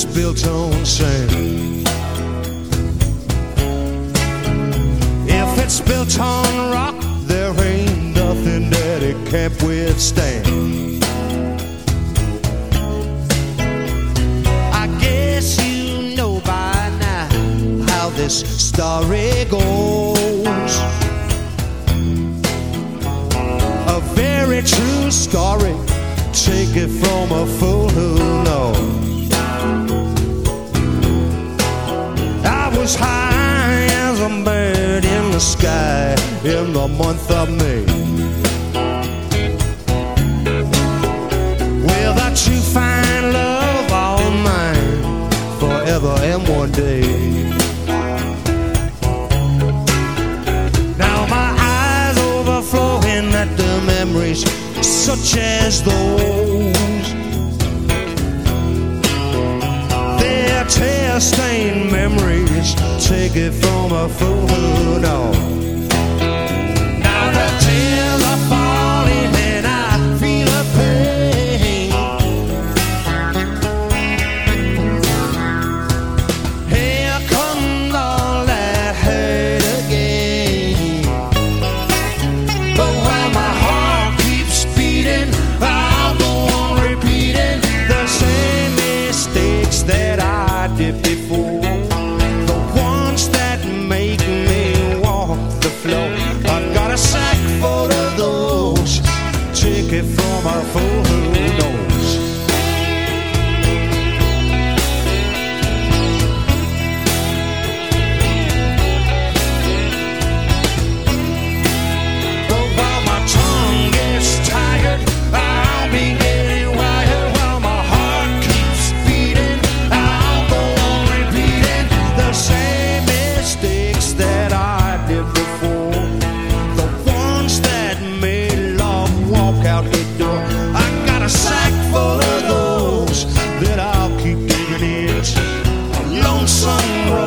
it's built on sand. If it's built on rock, there ain't nothing that it can't withstand. I guess you know by now how this story goes. A very true story, take it from a fool who knows. I was high as a bird in the sky in the month of May. Well, that you find love all mine forever and one day. Now my eyes overflowing at the memories such as those. They're tear-stained memories, take it from a fool who knows. Now the tears are falling and I feel a pain. Here comes all that hurt again. But while my heart keeps beating, I'll go on repeating the same mistakes that I did before. The ones that make me walk the floor. I've got a sack full of those, take it from a fool who knows. But while my tongue gets tired, I'll be getting wired. While my heart keeps beating, I'll go on repeating the same mistakes that I did before. The ones that made love walk out the door. I got a sack full of those that I'll keep giving it. A lonesome road.